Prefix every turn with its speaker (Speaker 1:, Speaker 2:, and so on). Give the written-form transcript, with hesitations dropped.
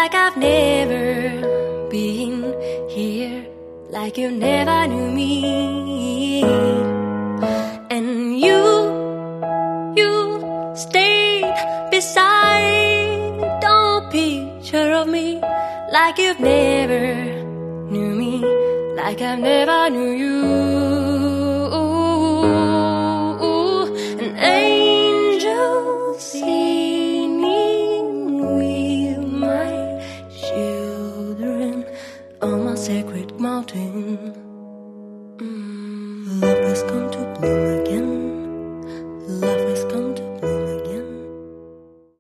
Speaker 1: like I've never been here, like you never knew me. And you stayed beside, don't picture of me, like you've never knew me, like I've never knew you.